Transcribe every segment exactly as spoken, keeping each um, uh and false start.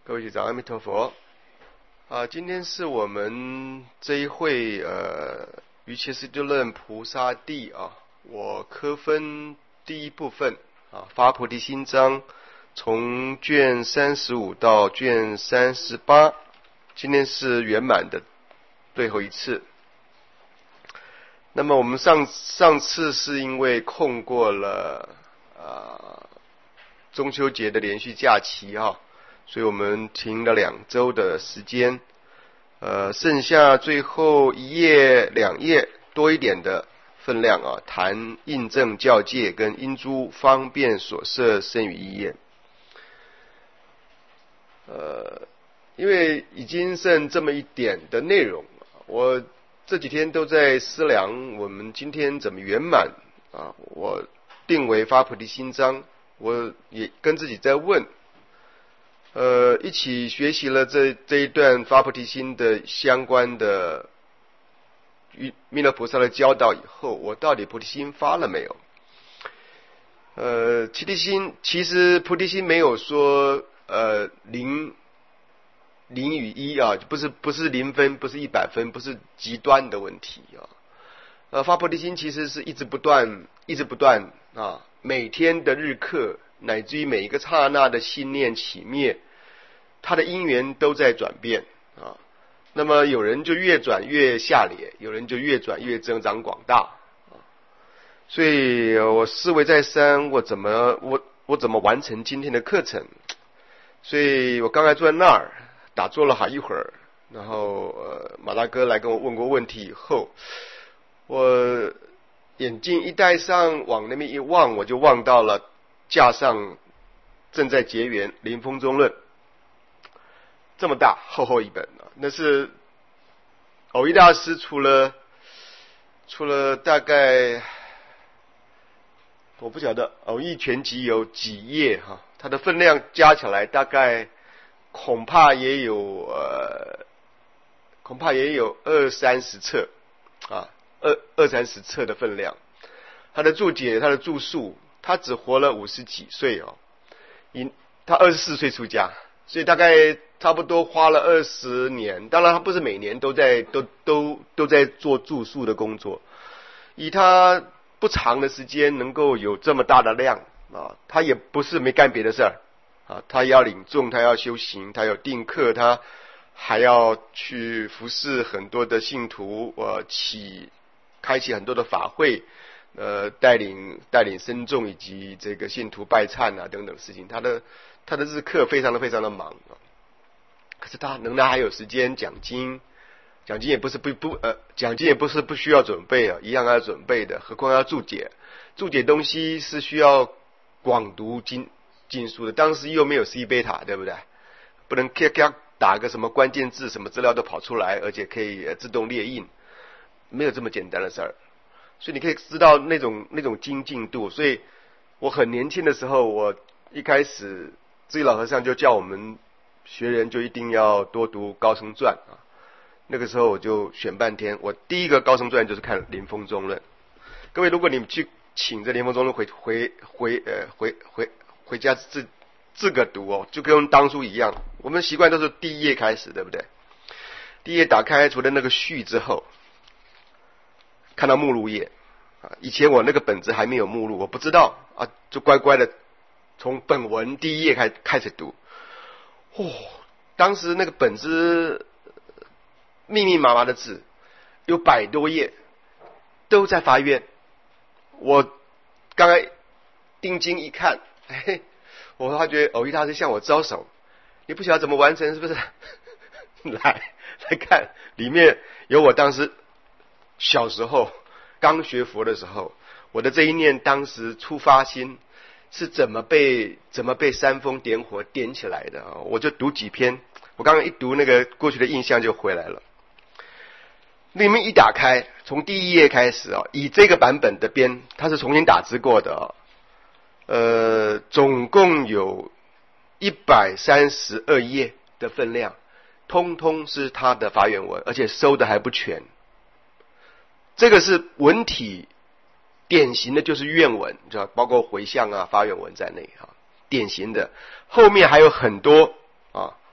各位学长，阿弥陀佛。啊，今天是我们这一会呃于切斯多论菩萨地啊，我科分第一部分啊，发菩提心章，从卷三十五到卷三十八，今天是圆满的最后一次。那么我们上上次是因为空过了啊中秋节的连续假期啊。所以我们停了两周的时间，呃，剩下最后一页、两页多一点的分量啊，谈印证教界跟因诸方便所摄生语意业。呃，因为已经剩这么一点的内容，我这几天都在思量我们今天怎么圆满啊。我定为发菩提心章，我也跟自己在问。呃，一起学习了这这一段发菩提心的相关的弥勒菩萨的教导以后，我到底菩提心发了没有？呃，菩提心其实菩提心没有说呃零零与一啊，不是不是零分，不是一百分，不是极端的问题啊。呃，发菩提心其实是一直不断，一直不断啊，每天的日课，乃至于每一个刹那的心念起灭。它的因缘都在转变啊，那么有人就越转越下劣，有人就越转越增长广大啊。所以我思维再三，我怎么我我怎么完成今天的课程？所以我刚才坐在那儿打坐了好一会儿，然后呃马大哥来跟我问过问题以后，我眼镜一戴上，往那边一望，我就望到了架上正在结缘《临风中论》。这么大厚厚一本啊，那是藕益大师除了除了大概我不晓得藕益全集有几页哈，它的分量加起来大概恐怕也有呃恐怕也有二三十册啊，二二三十册的分量。他的注解，他的著述，他只活了五十几岁哦，因他二十四岁出家，所以大概差不多花了二十年，当然他不是每年都在都都都在做著述的工作。以他不长的时间能够有这么大的量啊，他也不是没干别的事儿啊，他要领众，他要修行，他有定课，他还要去服侍很多的信徒，呃，起开启很多的法会，呃，带领带领僧众以及这个信徒拜忏啊等等事情，他的他的日课非常的非常的忙啊。可是他仍然还有时间讲经，讲经也不是不不呃，讲经也不是不需要准备啊，一样要准备的。何况要注解，注解东西是需要广读经经书的。当时又没有 C 贝塔，对不对？不能咔咔打个什么关键字，什么资料都跑出来，而且可以自动列印，没有这么简单的事儿。所以你可以知道那种那种精进度。所以我很年轻的时候，我一开始智利老和尚就叫我们学人就一定要多读高僧传啊，那个时候我就选半天，我第一个高僧传就是看《临风中论》。各位，如果你们去请这《临风中论》回回回呃回回回家自自个读哦，就跟当初一样，我们习惯都是第一页开始，对不对？第一页打开，除了那个序之后，看到目录页啊。以前我那个本子还没有目录，我不知道啊，就乖乖的从本文第一页开开始读。哦，当时那个本子密密麻麻的字，有百多页，都在发愿。我刚才定睛一看，嘿，我发觉藕益大师向我招手，你不晓得怎么完成是不是？来来看，里面有我当时小时候刚学佛的时候，我的这一念当时出发心是怎么被怎么被煽风点火点起来的啊？我就读几篇，我刚刚一读，那个过去的印象就回来了。里面一打开，从第一页开始啊，以这个版本的编，它是重新打字过的啊，呃，总共有一百三十二页的分量，通通是他的发愿文，而且收的还不全。这个是文体典型的就是愿文，知道，包括回向啊、发愿文在内啊，典型的。后面还有很多啊，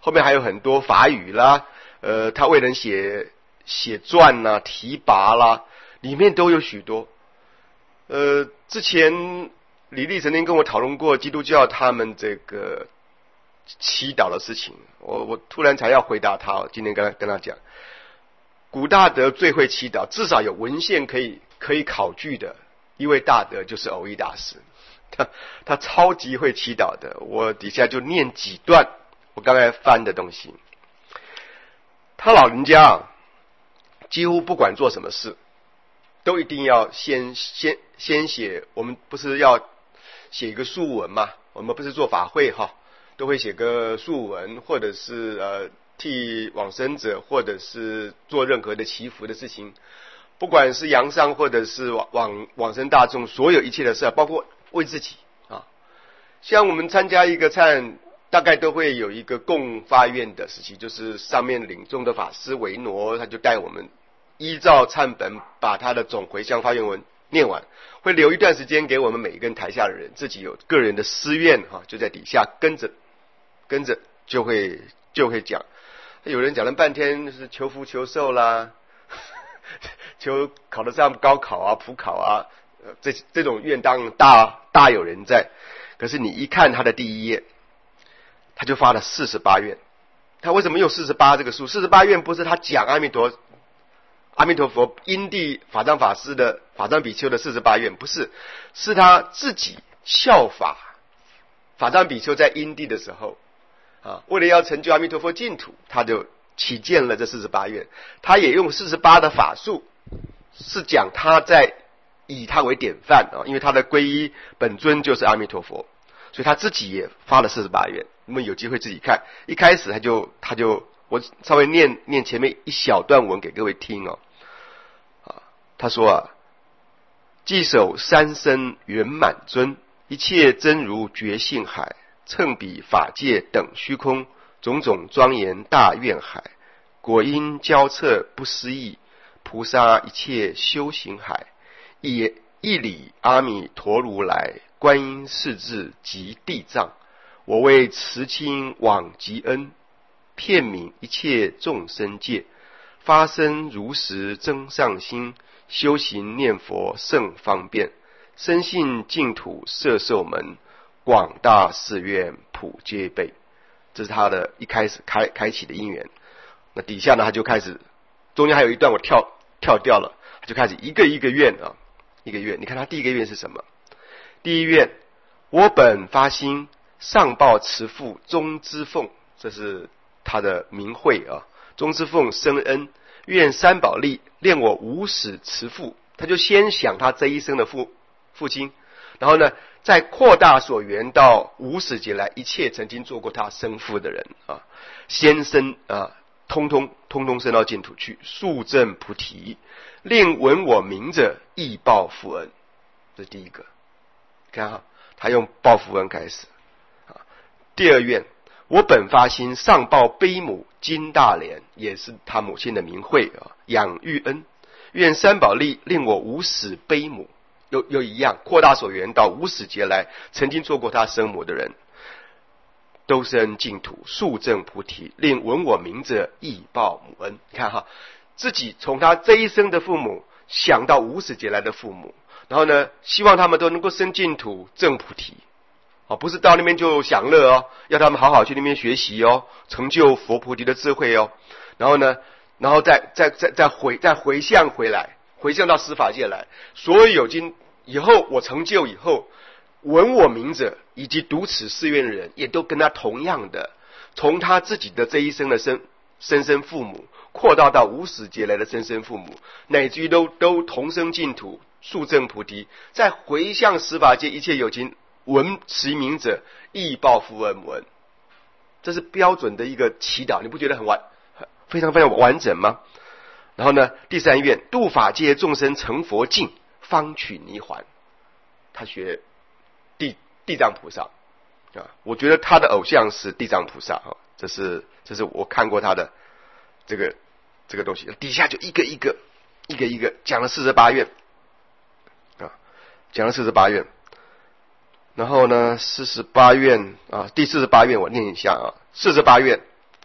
后面还有很多法语啦，呃，他为人写写传啦、提拔啦，里面都有许多。呃，之前李丽曾经跟我讨论过基督教他们这个祈祷的事情，我我突然才要回答他，今天跟他跟他讲，古大德最会祈祷，至少有文献可以可以考据的一位大德就是蕅益大师，他他超级会祈祷的，我底下就念几段我刚才翻的东西。他老人家啊，几乎不管做什么事，都一定要先先先写，我们不是要写一个述文嘛？我们不是做法会哈，都会写个述文，或者是呃替往生者，或者是做任何的祈福的事情，不管是阳丧或者是往往往生大众，所有一切的事，包括为自己啊。像我们参加一个忏，大概都会有一个共发愿的时期，就是上面领众的法师维挪，他就带我们依照忏本把他的总回向发愿文念完，会留一段时间给我们每一个台下的人自己有个人的私愿哈，就在底下跟着跟着就会就会讲。有人讲了半天是求福求寿啦，求考得上高考啊、普考啊，这这种愿当大大有人在。可是你一看他的第一页，他就发了四十八愿。他为什么用四十八这个数？四十八愿不是他讲阿弥陀阿弥陀佛因地法藏法师的法藏比丘的四十八愿，不是，是他自己效法法藏比丘在因地的时候啊，为了要成就阿弥陀佛净土，他就起见了这四十八愿。他也用四十八的法术，是讲他在以他为典范啊，因为他的皈依本尊就是阿弥陀佛，所以他自己也发了四十八愿。你们有机会自己看，一开始他就他就我稍微念念前面一小段文给各位听哦。啊，他说啊，既守三身圆满尊，一切真如觉性海，乘彼法界等虚空，种种庄严大愿海，果因交彻不思议，菩萨一切修行海，一一理阿弥陀如来，观音世智及地藏，我为慈亲往极恩，遍悯一切众生界，发生如实增上心，修行念佛甚方便，深信净土摄受门，广大寺院普皆备。这是他的一开始开开启的因缘。那底下呢，他就开始，中间还有一段我跳跳掉了，他就开始一个一个愿啊，一个愿。你看他第一个愿是什么？第一愿，我本发心上报慈父钟之凤，这是他的名讳啊。钟之凤生恩，愿三宝力练我无始慈父。他就先想他这一生的父父亲，然后呢，再扩大所缘到无始劫来一切曾经做过他生父的人啊，先生啊，通通通通升到净土去，速证菩提，令闻我名者亦报父恩。这是第一个，看哈，他用报父恩开始啊。第二愿，我本发心上报悲母金大莲，也是他母亲的名讳啊，养育恩，愿三宝力令我无始悲母。又又一样，扩大所缘到无始劫来曾经做过他生母的人，都生净土，速证菩提，令闻我名者亦报母恩。你看哈，自己从他这一生的父母想到无始劫来的父母，然后呢，希望他们都能够生净土证菩提，哦，不是到那边就享乐哦，要他们好好去那边学习哦，成就佛菩提的智慧哦，然后呢，然后再再再再回再回向回来，回向到十法界来，所有有经以后我成就以后，闻我名者以及读此誓愿的人，也都跟他同样的，从他自己的这一生的生生身父母，扩大到无始劫来的生身父母，乃至于都都同生净土，速证菩提，再回向十法界一切有情，闻其名者亦报父恩母恩。这是标准的一个祈祷，你不觉得很完非常非常完整吗？然后呢，第三愿，度法界众生成佛境，方取泥环。他学地地藏菩萨啊，我觉得他的偶像是地藏菩萨啊，这是这是我看过他的这个这个东西。底下就一个一个一个一个讲了四十八愿啊，讲了四十八愿。然后呢，四十八愿啊，第四十八愿我念一下啊，四十八愿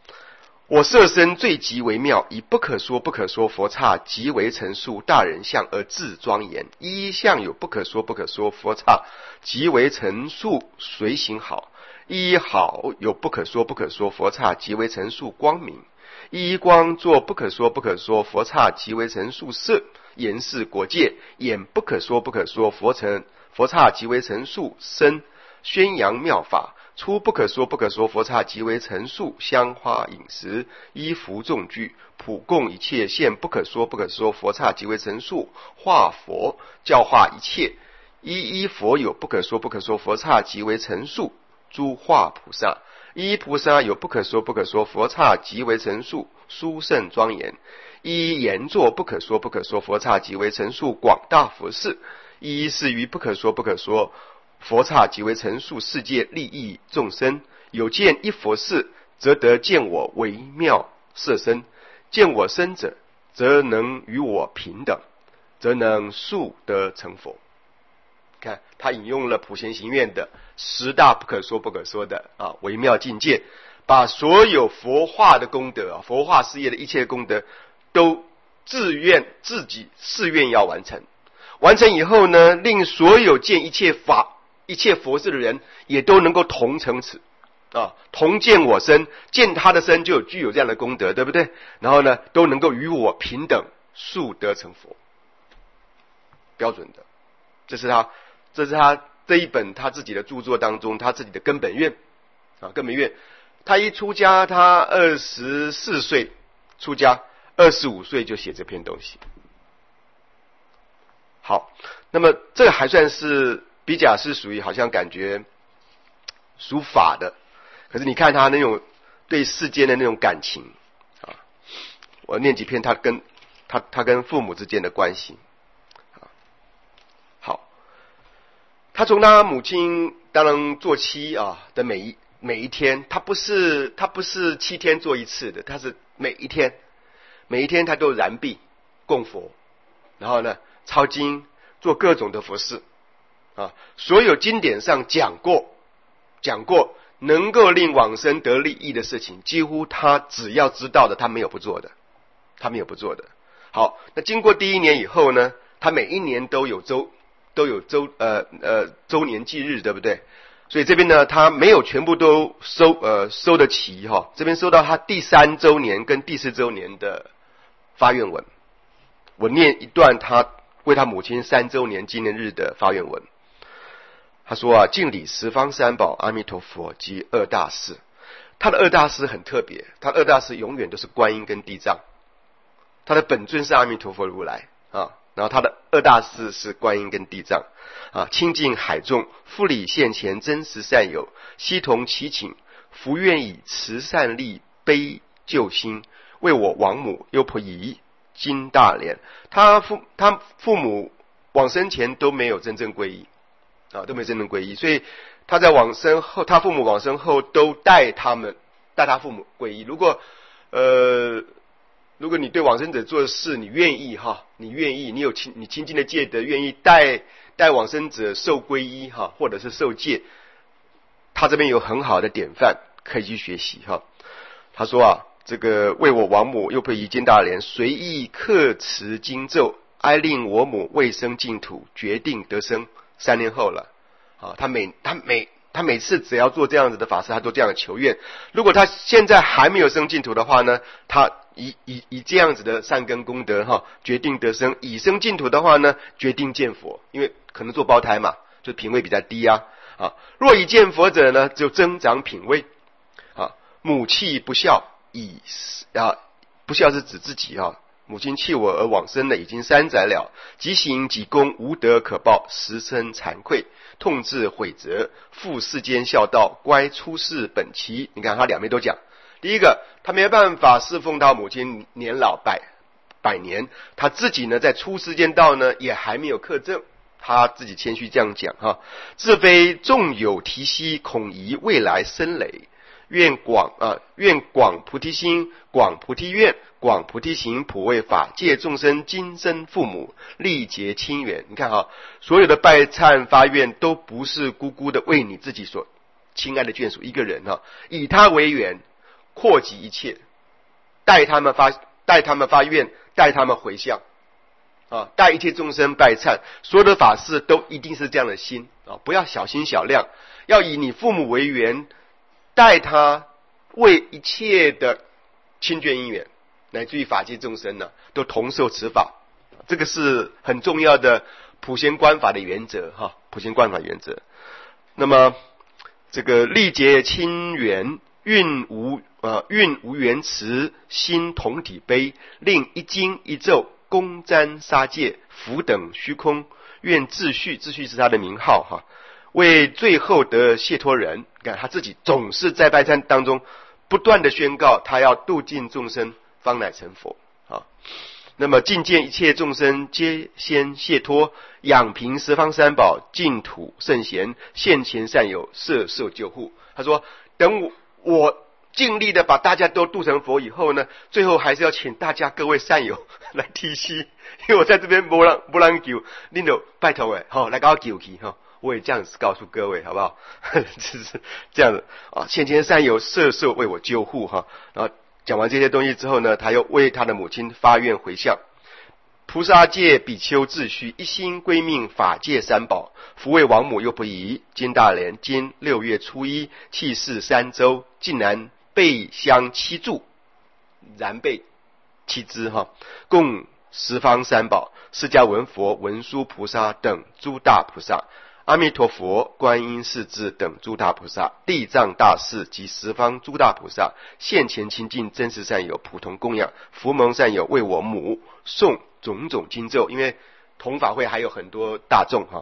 我设身最极为妙，以不可说不可说佛刹极为陈述大人相而自庄严。一一相有不可说不可说佛刹极为陈述随行好。一一好有不可说不可说佛刹极为陈述光明。一一光作不可说不可说佛刹极为陈述色。言是国界演不可说不可说佛尘佛刹极为陈述身。宣扬妙法出不可说不可说佛刹极为陈述香花饮食衣服众具普供一切现不可说不可说佛刹极为陈述化佛教化一切一一佛有不可说不可说佛刹极为陈述诸化菩萨。一一菩萨有不可说不可说佛刹极为陈述殊胜庄严。一一言作不可说不可说佛刹极为陈述广大佛事。一一是于不可说不可说佛刹即为陈述世界利益众生。有见一佛事，则得见我微妙色身；见我身者，则能与我平等，则能速得成佛。看他引用了普贤行愿的十大不可说不可说的啊微妙境界，把所有佛化的功德、佛化事业的一切功德，都自愿自己誓愿要完成。完成以后呢，令所有见一切法。一切佛事的人也都能够同成此啊，同见我身，见他的身就有具有这样的功德，对不对？然后呢，都能够与我平等，速得成佛，标准的。这是他，这是他这一本他自己的著作当中他自己的根本愿啊，根本愿。他一出家，他二十四岁出家，二十五岁就写这篇东西。好，那么这个还算是。比较是属于好像感觉属法的，可是你看他那种对世间的那种感情啊，我念几篇他跟他他跟父母之间的关系啊。好，他从他母亲当然做妻啊的每一每一天，他不是他不是七天做一次的，他是每一天每一天他都燃毕供佛，然后呢抄经做各种的佛事。啊，所有经典上讲过，讲过能够令往生得利益的事情，几乎他只要知道的，他没有不做的，他没有不做的。好，那经过第一年以后呢，他每一年都有周都有周呃呃周年忌日，对不对？所以这边呢，他没有全部都收呃收得齐哈，这边收到他第三周年跟第四周年的发愿文，我念一段他为他母亲三周年纪念日的发愿文。他说啊，敬礼十方三宝阿弥陀佛及二大士。他的二大士很特别，他的二大士永远都是观音跟地藏，他的本尊是阿弥陀佛如来啊，然后他的二大士是观音跟地藏啊。清净海众，复礼现前真实善友，悉同祈请，福愿以慈善力悲救心，为我亡母优婆夷金大莲。他父他父母往生前都没有真正皈依啊，都没有真正皈依，所以他在往生后，他父母往生后都带他们带他父母皈依。如果呃，如果你对往生者做的事，你愿意哈，你愿意，你有亲你亲近的戒德，愿意带带往生者受皈依哈，或者是受戒，他这边有很好的典范可以去学习哈。他说啊，这个为我亡母优婆夷金大莲，随意刻持经咒，哀令我母未生净土，决定得生。三年后了啊，他每他每他每次只要做这样子的法事，他都这样的求愿。如果他现在还没有生净土的话呢，他以以以这样子的善根功德哈，决定得生；已生净土的话呢，决定见佛，因为可能做胞胎嘛，就品位比较低啊啊。若已见佛者呢，就增长品位啊。母弃不孝，以啊不孝是指自己啊。母亲弃我而往生了，已经三载了，即行即功，无德可报，实生惭愧，痛自悔责，负世间孝道，乖出世本期。你看他两边都讲，第一个他没办法侍奉到母亲年老百百年，他自己呢在出世间道呢也还没有克正，他自己谦虚这样讲哈，自非众有提息，恐疑未来生累。愿广啊，愿广菩提心，广菩提愿，广菩提行，普为法界众生今生父母，力结亲缘。你看哈，所有的拜忏发愿都不是孤孤的为你自己所亲爱的眷属一个人哈，以他为缘，扩及一切带他们发带他们发愿，带他们回向啊，带一切众生拜忏。所有的法事都一定是这样的心啊，不要小心小量，要以你父母为缘，带他为一切的亲眷因缘，乃至于法界众生呢，都同受此法。这个是很重要的普贤观法的原则哈，普贤观法原则。那么这个历劫亲缘，运无呃运无缘慈，心同体悲，令一经一咒攻瞻杀戒，福等虚空，愿秩序，秩序是他的名号哈。为最后得解脱人，看他自己总是在拜忏当中不断的宣告，他要度尽众生，方乃成佛啊。那么尽见一切众生皆先解脱，养平十方三宝，净土圣贤，现前善友，摄受救护。他说等我我尽力的把大家都度成佛以后呢，最后还是要请大家各位善友来提携，因为我在这边没人没人救，你就拜托诶，好来给我救去哈。我也这样子告诉各位，好不好？就是这样子啊，现前善友摄受为我救护哈。然后讲完这些东西之后呢，他又为他的母亲发愿回向。菩萨戒比丘自须一心归命法界三宝，福为王母又不疑。今大莲今六月初一，弃世三周，竟然备香七柱，然备七支哈，共十方三宝，释迦文佛、文殊菩萨等诸大菩萨，阿弥陀佛、观音世智等诸大菩萨，地藏大士及十方诸大菩萨，现前清净真实善友，普同供养，福蒙善友为我母诵种种经咒。因为同法会还有很多大众哈，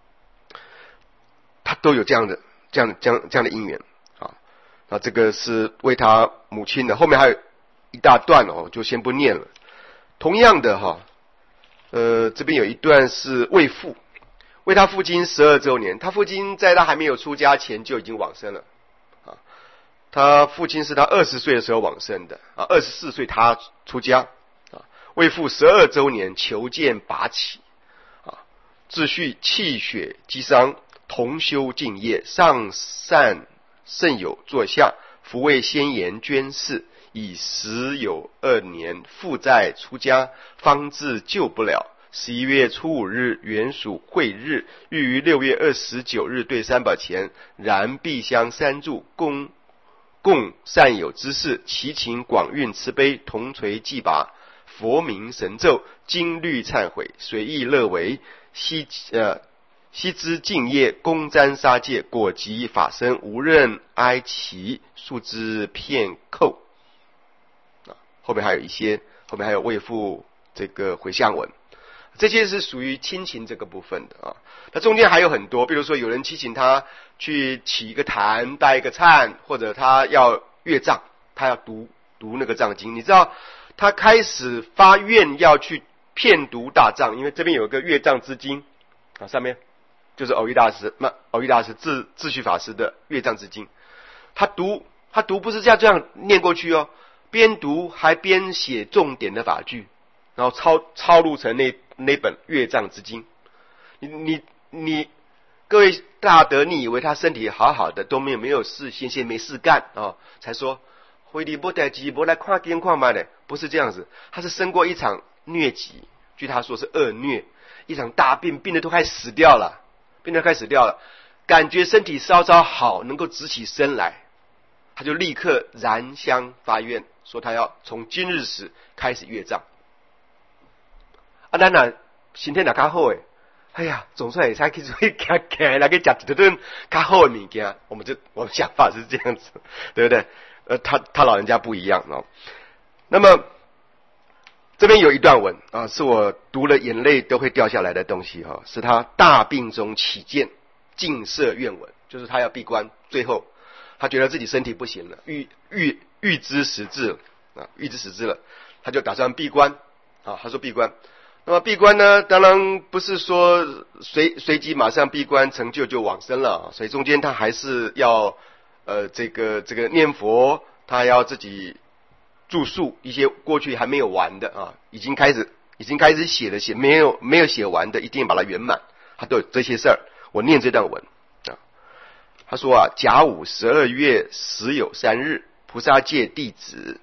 他都有这样的这样这样这样的因缘啊。那这个是为他母亲的，后面还有一大段哦，就先不念了。同样的哈，呃，这边有一段是为父。为他父亲十二周年，他父亲在他还没有出家前就已经往生了啊。他父亲是他二十岁的时候往生的啊，二十四岁他出家啊。为父十二周年，求见拔起啊，秩序气血积伤，同修敬业，上善甚有坐下，福为先言捐世，以时有二年，父在出家，方至救不了。十一月初五日，原属会日，欲于六月二十九日对三宝前燃碧香三柱，供供善友之事，其情广运慈悲，同垂祭拔，佛名神咒，经律忏悔，随意乐为，悉呃悉知敬业，攻瞻杀戒，果及法身，无任哀其，数之片扣。啊，后面还有一些，后面还有为父这个回向文。这些是属于亲情这个部分的啊，那中间还有很多，比如说有人祈请他去起一个坛、拜一个忏，或者他要阅藏，他要读读那个藏经。你知道他开始发愿要去遍读大藏，因为这边有一个阅藏之经啊，上面就是藕益大师，那藕益大师智智序法师的阅藏之经，他读他读不是这样这样念过去哦，边读还边写重点的法句，然后抄抄录成那那本阅藏之经。你你你各位大德，你以为他身体好好的，都没有没有事，闲闲没事干啊、哦，才说回礼不待机，不来看经看嘛的，不是这样子。他是生过一场疟疾，据他说是恶疟，一场大病，病得都快死掉了，病得快死掉了，感觉身体稍稍好，能够直起身来，他就立刻燃香发愿，说他要从今日始开始阅藏。啊，咱呐身体若较好诶，哎呀，总算会使去做行行来去食一顿较好的物件。我们这我们想法是这样子，对不对？呃，他他老人家不一样哦。那么这边有一段文啊，是我读了眼泪都会掉下来的东西哈、哦，是他大病中起见尽摄愿文，就是他要闭关，最后他觉得自己身体不行了，预预预知时至了啊，预知时至了，他就打算闭关啊，他说闭关。那么闭关呢，当然不是说随随即马上闭关成就就往生了，所以中间他还是要呃这个这个念佛，他要自己著述一些过去还没有完的啊，已经开始已经开始写了写没有没有写完的，一定把它圆满，他都有这些事儿。我念这段文啊，他说啊，甲午十二月十有三日，菩萨戒弟子。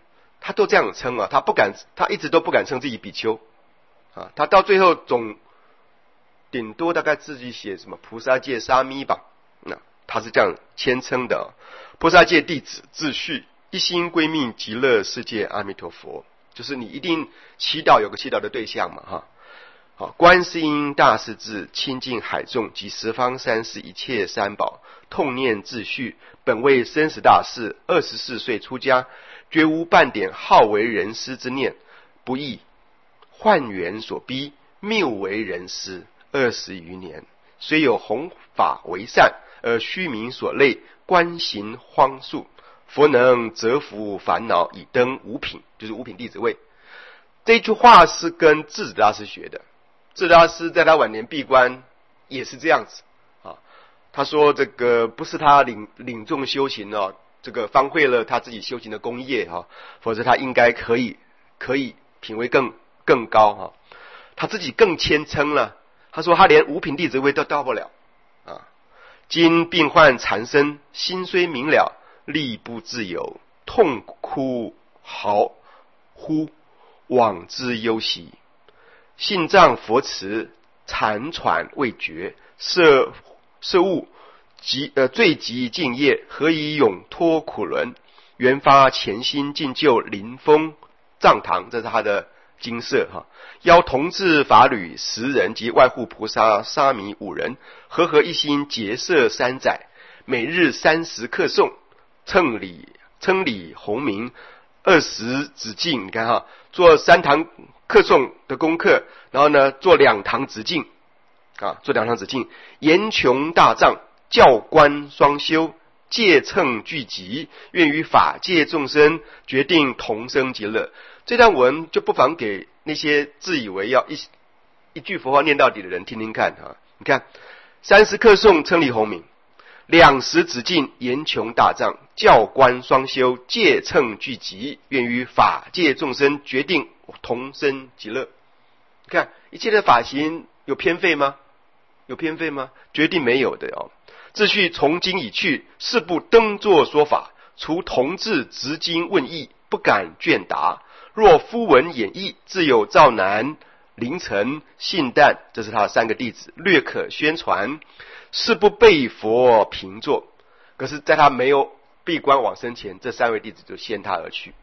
他都这样称啊，他不敢，他一直都不敢称自己比丘啊，他到最后总顶多大概自己写什么菩萨戒沙弥吧，那他是这样谦称的、啊，菩萨戒弟子自序一心归命极乐世界阿弥陀佛，就是你一定祈祷有个祈祷的对象嘛哈。好，观世音大势至，亲近海众及十方三世一切三宝，痛念自序，本为生死大事，二十四岁出家，绝无半点好为人师之念，不义幻缘所逼，谬为人师二十余年，虽有弘法为善，而虚名所累，观行荒宿，佛能折伏烦恼，以登五品，就是五品弟子位。这句话是跟智子大师学的。智大师在他晚年闭关也是这样子啊，他说这个不是他领领众修行哦，这个方会了他自己修行的功业哈、啊，否则他应该可以可以品位更更高哈、啊，他自己更谦称了，他说他连五品弟子位都到不了啊。今病患缠身，心虽明了，力不自由，痛哭嚎呼，往之忧息。信藏佛慈，残喘未绝，摄摄物极呃最极敬业，何以永脱苦轮？原发潜心进就临风藏堂，这是他的精舍哈。邀同治法侣十人及外护菩萨沙弥五人，和合一心结社三载，每日三十课诵，称礼称礼弘名，二十止敬。你看哈，做三堂课诵的功课，然后呢，做两堂止敬啊，做两堂止敬，严穷大藏，教官双修，戒称俱集，愿与法界众生决定同生极乐。这段文就不妨给那些自以为要一一句佛号念到底的人听听看啊。你看，三十课诵称礼弘名，两时止敬严穷大藏，教官双修，戒称俱集，愿与法界众生决定同生极乐。你看一切的法行有偏废吗？有偏废吗？决定没有的哦。秩序从今已去，誓不登座说法，除同治执经问义，不敢倦答。若夫闻演义，自有赵南、凌晨、信旦，这是他的三个弟子，略可宣传。誓不背佛平坐。可是在他没有闭关往生前，这三位弟子就先他而去。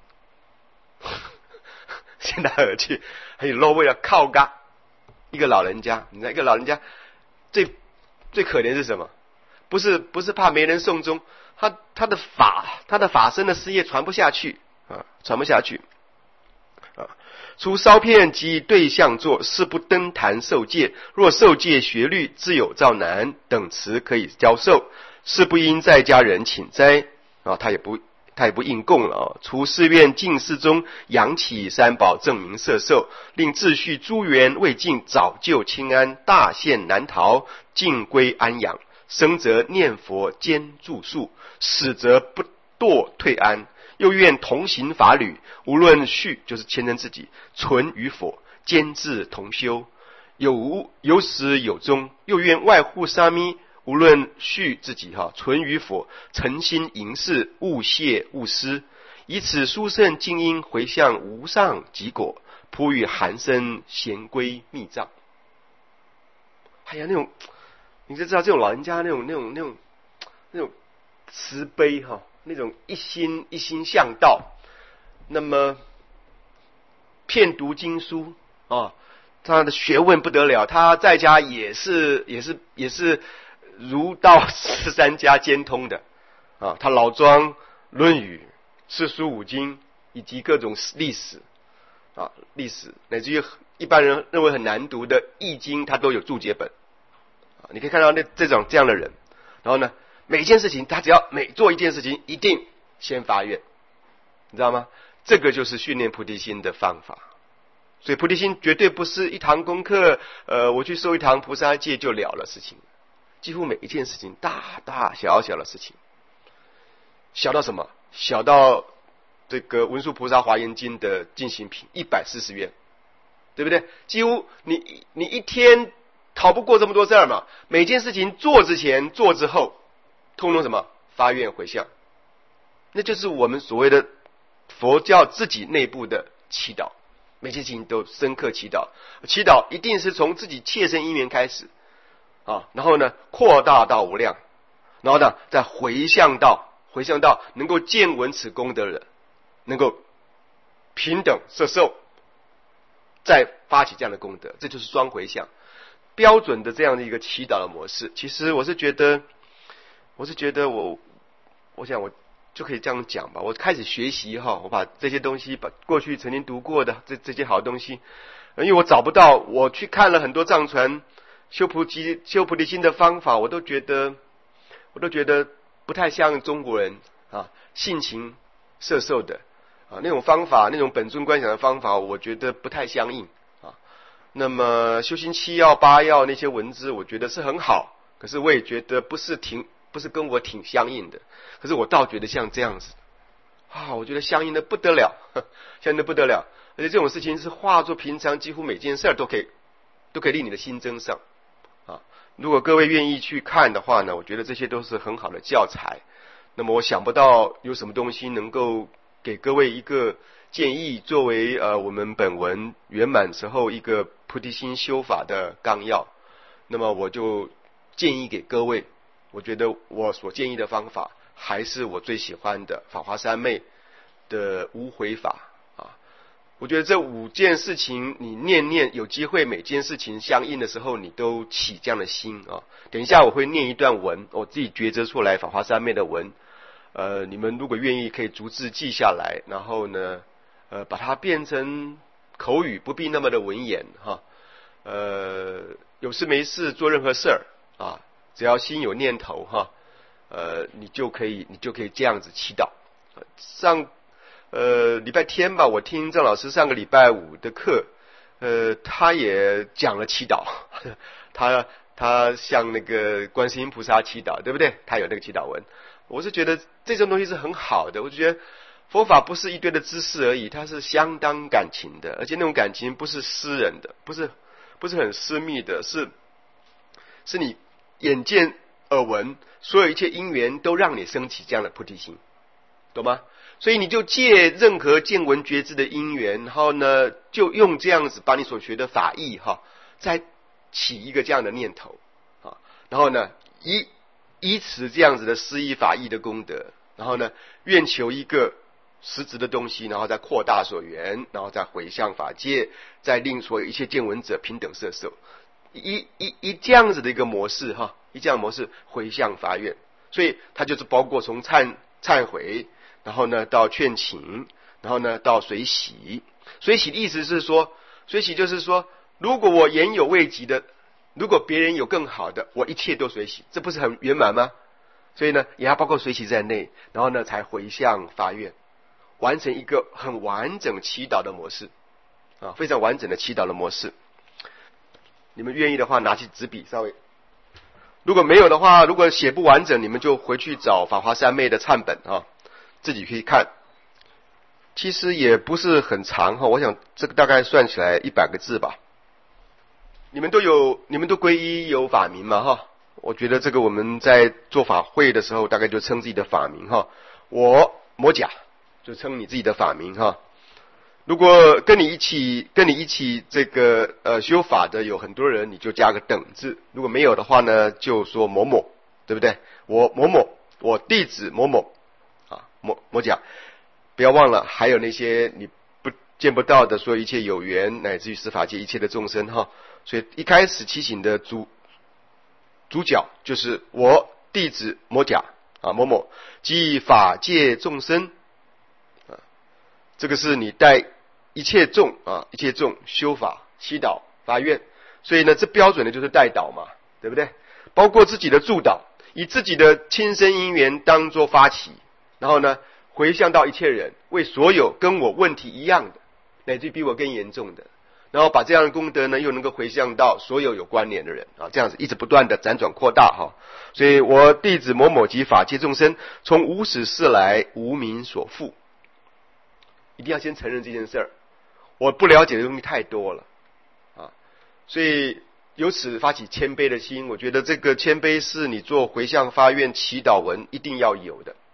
先他而去，很有 low 位了，靠嘎一个老人家，你看一个老人家最最可怜是什么？不是不是怕没人送终，他他的法他的法身的事业传不下去啊，传不下去啊。除烧片及对象座，誓不登坛受戒。若受戒学律，自有赵南等词可以教授。誓不因在家人请斋啊，他也不。他也不应供了、哦、除寺院净寺中扬起三宝证明摄受，令秩序诸缘未尽，早就清安，大限难逃，尽归安养。生则念佛兼住宿，死则不堕退安。又愿同行法侣，无论续就是虔诚自己，存与否，兼自同修，有无有始有终。又愿外护沙弥，无论续自己哈，存与否，诚心迎事，勿懈勿失，以此殊胜精英回向无上极果，普与寒生贤归密藏。哎呀，那种你就知道这种老人家那种那种那种那种慈悲哈，那种一心一心向道，那么遍读经书啊，他的学问不得了，他在家也是也是也是。儒道十三家兼通的啊，他老庄、论语、四书五经以及各种历史啊，历史乃至于一般人认为很难读的易经，他都有注解本啊。你可以看到那这种这样的人，然后呢，每一件事情他只要每做一件事情，一定先发愿，你知道吗？这个就是训练菩提心的方法。所以菩提心绝对不是一堂功课，呃，我去受一堂菩萨戒就了了事情。几乎每一件事情，大大小小的事情，小到什么？小到这个文殊菩萨华严经的进行品一百四十愿，对不对？几乎你你一天逃不过这么多事儿嘛。每件事情做之前、做之后，通通什么发愿回向，那就是我们所谓的佛教自己内部的祈祷，每件事情都深刻祈祷，祈祷一定是从自己切身因缘开始啊，然后呢扩大到无量，然后呢再回向到回向到能够见闻此功德的人，能够平等摄受，再发起这样的功德，这就是双回向标准的这样的一个祈祷的模式。其实我是觉得，我是觉得我，我想我就可以这样讲吧。我开始学习哈，我把这些东西，把过去曾经读过的这这些好东西，因为我找不到，我去看了很多藏传修菩提修菩提心的方法，我都觉得，我都觉得不太像中国人啊性情摄受的啊那种方法，那种本尊观想的方法，我觉得不太相应啊。那么修行七要八要那些文字，我觉得是很好，可是我也觉得不是挺不是跟我挺相应的。可是我倒觉得像这样子啊，我觉得相应的不得了，相应的不得了。而且这种事情是化作平常，几乎每件事都可以都可以令你的心增上啊。如果各位愿意去看的话呢，我觉得这些都是很好的教材。那么我想不到有什么东西能够给各位一个建议，作为呃我们本文圆满时候一个菩提心修法的纲要。那么我就建议给各位，我觉得我所建议的方法还是我最喜欢的法华三昧的无悔法啊。我觉得这五件事情你念念，有机会每件事情相应的时候你都起这样的心啊。等一下我会念一段文，我自己抉择出来法华三昧的文，呃，你们如果愿意可以逐字记下来，然后呢呃把它变成口语，不必那么的文言哈。呃有事没事做任何事儿啊，只要心有念头哈，呃你就可以你就可以这样子祈祷。上呃礼拜天吧，我听郑老师上个礼拜五的课，呃他也讲了祈祷，他他向那个观世音菩萨祈祷，对不对？他有那个祈祷文。我是觉得这种东西是很好的，我就觉得佛法不是一堆的知识而已，它是相当感情的，而且那种感情不是私人的，不是不是很私密的，是是你眼见耳闻，所有一切因缘都让你升起这样的菩提心，懂吗？所以你就借任何见闻觉知的因缘，然后呢就用这样子把你所学的法义哈，再起一个这样的念头啊，然后呢以依持这样子的思义法义的功德，然后呢愿求一个实质的东西，然后再扩大所缘，然后再回向法界，再令所有一切见闻者平等摄受，一一一这样子的一个模式哈，一这样的模式回向发愿。所以它就是包括从忏忏悔，然后呢到劝请，然后呢到随喜。随喜的意思是说，随喜就是说，如果我言有未及的，如果别人有更好的，我一切都随喜，这不是很圆满吗？所以呢也要包括随喜在内，然后呢才回向发愿，完成一个很完整祈祷的模式啊，非常完整的祈祷的模式。你们愿意的话拿起纸笔稍微，如果没有的话，如果写不完整，你们就回去找法华三昧的忏本啊，自己去看。其实也不是很长哈，我想这个大概算起来一百个字吧。你们都有，你们都皈依有法名嘛哈？我觉得这个我们在做法会的时候，大概就称自己的法名哈。我摩甲就称你自己的法名哈。如果跟你一起跟你一起这个呃修法的有很多人，你就加个等字；如果没有的话呢，就说某某，对不对？我某某，我弟子某某啊，摩摩甲。不要忘了，还有那些你不见不到的所有一切有缘，乃至于十法界一切的众生哈。所以一开始祈请的主主角就是我弟子摩甲啊某某即法界众生啊，这个是你带一切众啊一切众修法祈祷发愿，所以呢这标准的就是带导嘛，对不对？包括自己的助导，以自己的亲身因缘当作发起，然后呢回向到一切人，为所有跟我问题一样的，乃至于比我更严重的，然后把这样的功德呢又能够回向到所有有关联的人啊，这样子一直不断的辗转扩大哈。所以我弟子某某及法界众生，从无始世来无名所缚，一定要先承认这件事儿。我不了解的东西太多了啊，所以由此发起谦卑的心。我觉得这个谦卑是你做回向发愿祈祷文一定要有的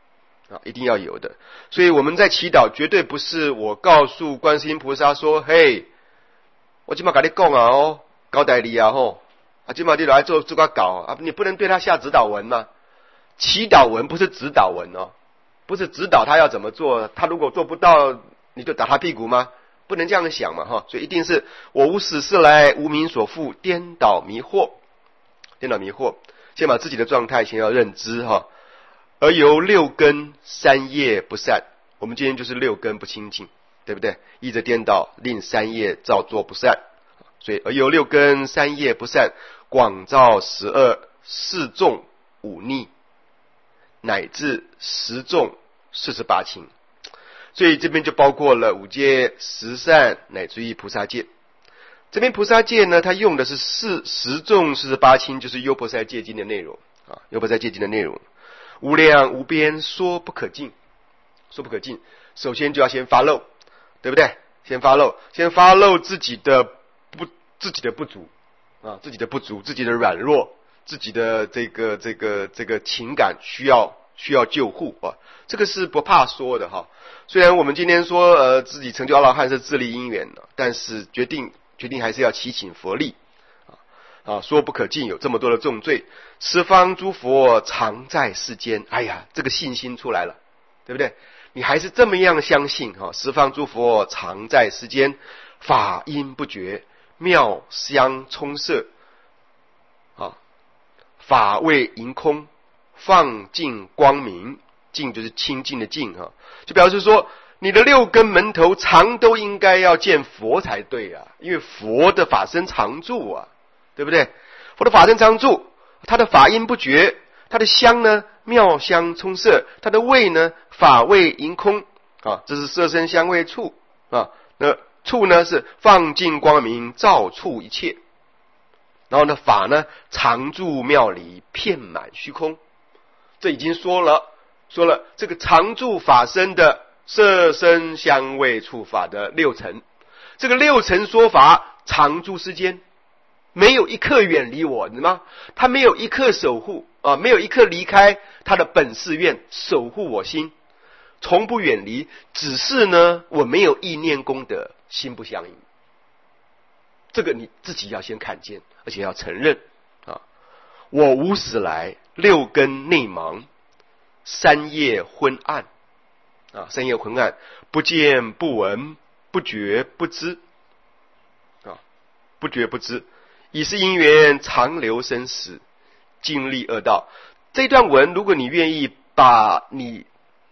啊，一定要有的。所以我们在祈祷，绝对不是我告诉观世音菩萨说：“嘿，我今嘛跟你讲啊哦，交代你啊吼，啊今嘛你来做这个搞啊，你不能对他下指导文嘛。祈祷文不是指导文哦，不是指导他要怎么做，他如果做不到，你就打他屁股吗？不能这样想嘛哈。所以一定是我无始事来，无名所缚，颠倒迷惑，颠倒迷惑。先把自己的状态先要认知哈。而由六根三业不善，我们今天就是六根不清净，对不对？依着颠倒，令三业造作不善。所以而由六根三业不善，广造十二四众五逆，乃至十众四十八轻。所以这边就包括了五戒、十善，乃至于菩萨戒。这边菩萨戒呢，它用的是四十众四十八轻，就是优婆塞戒经的内容啊，优婆塞戒经的内容。无量无边，说不可尽，说不可尽。首先就要先发露，对不对？先发露，先发露自己的不自己的不足啊，自己的不足，自己的软弱，自己的这个这个这个情感需要需要救护啊，这个是不怕说的哈。虽然我们今天说呃自己成就阿罗汉是自力因缘的，但是决定决定还是要祈请佛力。啊，说不可尽，有这么多的重罪，十方诸佛常在世间。哎呀，这个信心出来了，对不对？你还是这么样相信哈？十方诸佛常在世间，法音不绝，妙香充塞，啊，法味盈空，放净光明，净就是清净的净哈，就表示说你的六根门头常都应该要见佛才对啊，因为佛的法身常住啊。对不对？佛的法身常住，他的法音不绝，他的香呢妙香充塞，他的味呢法味盈空啊，这是色身香味触啊。那触呢是放净光明，照触一切。然后呢法呢常住妙理，遍满虚空。这已经说了，说了这个常住法身的色身香味触法的六层，这个六层说法常住世间。没有一刻远离我，你吗？他没有一刻守护啊，没有一刻离开他的本誓愿，守护我心，从不远离。只是呢，我没有意念功德，心不相应。这个你自己要先看见，而且要承认啊。我无始来，六根内盲，三业昏暗啊，三业昏暗，不见不闻，不觉不知啊，不觉不知。已是因缘长流生死，经历恶道。这段文，如果你愿意把你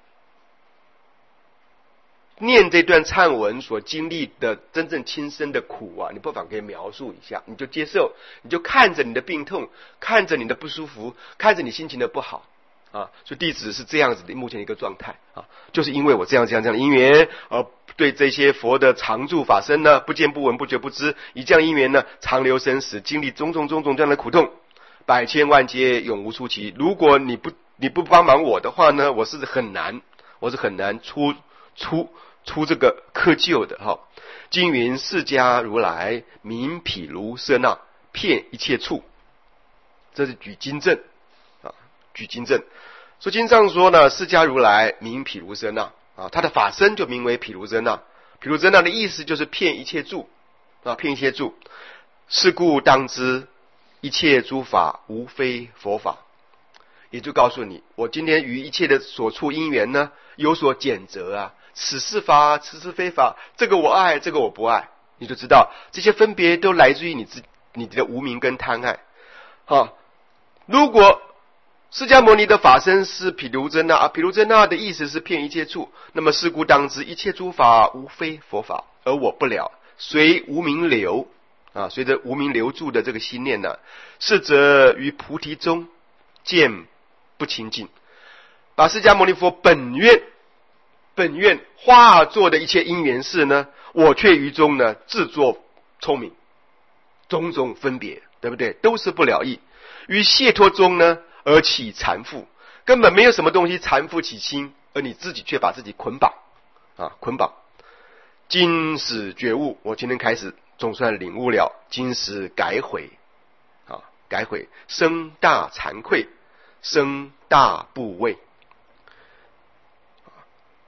念这段忏文所经历的真正亲身的苦啊，你不妨可以描述一下，你就接受，你就看着你的病痛，看着你的不舒服，看着你心情的不好啊。所以弟子是这样子的目前的一个状态啊，就是因为我这样这样这样的因缘而对这些佛的常住法身呢，不见不闻不觉不知，以这样因缘呢，长流生死，经历种种种种这样的苦痛，百千万劫永无出期。如果你不你不帮忙我的话呢，我是很难，我是很难出出出这个窠臼的哈。经云释迦如来名毗卢舍那，遍一切处，这是举经证啊，举经证。说经上说呢，释迦如来名毗卢舍那。啊，他的法身就名为毗卢遮那。毗卢遮那的意思就是遍一切处啊，遍一切处。是故当知，一切诸法无非佛法。也就告诉你，我今天于一切的所处因缘呢，有所检责啊，此是法，此是非法，这个我爱，这个我不爱，你就知道这些分别都来自于你自你的无明跟贪爱。好，如果释迦牟尼的法身是毗卢遮那啊，毗卢遮那的意思是遍一切处。那么是故当知，一切诸法无非佛法，而我不了，随无明流啊，随着无明流注的这个心念呢，是则于菩提中见不清净，把释迦牟尼佛本愿本愿化作的一切因缘事呢，我却于中呢自作聪明，种种分别，对不对？都是不了义。于解脱中呢，而起缠缚，根本没有什么东西缠缚起心，而你自己却把自己捆绑啊，捆绑。今始觉悟，我今天开始总算领悟了，今始改悔啊，改悔，生大惭愧，生大怖畏。